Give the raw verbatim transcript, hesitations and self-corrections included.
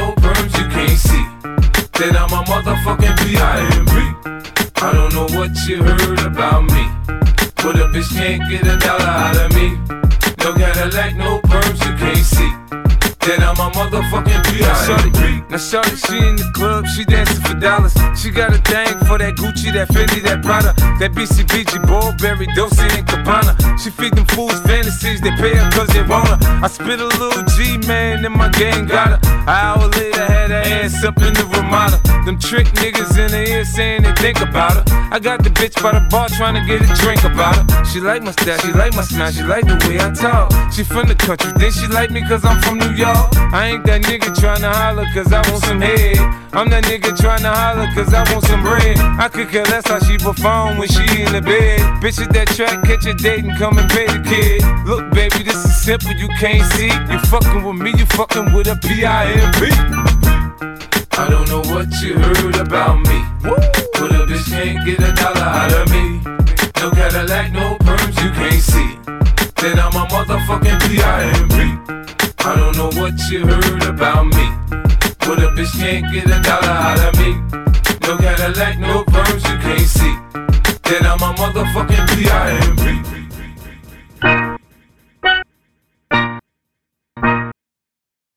no perms you can't see. Then I'm a motherfucking P I M P. I don't know what you heard about me, but a bitch can't get a dollar out of me. No Cadillac, no perms you can't see. Then I'm a motherfucking P I M P. Now shorty, she in the club, she dancing for dollars. She got a thing for that Gucci, that Fendi, that Prada, that B C B G, Burberry, Dolce and Gabbana. She feed them fools fantasies, they pay her cause they want her. I spit a little G, man, and my gang got her. An hour later, had her ass up in the Ramada. Them trick niggas in the ear saying they think about her. I got the bitch by the bar trying to get a drink about her. She like my style, she like my smile, she like the way I talk. She from the country, then she like me cause I'm from New York. I ain't that nigga tryna holler cause I want some head. I'm that nigga tryna holler cause I want some bread. I could care less how she perform when she in the bed. Bitch at that track, catch a date and come and pay the kid. Look baby, this is simple, you can't see. You fucking with me, you fucking with a P I M P. I don't know what you heard about me, but a bitch can't get a dollar out of me. No Cadillac, no perms you can't see. Then I'm a motherfucking P I M P. I don't know what you heard about me, but a bitch can't get a dollar out of me. No Cadillac, no perms you can't see. Then I'm a motherfucking P I M P.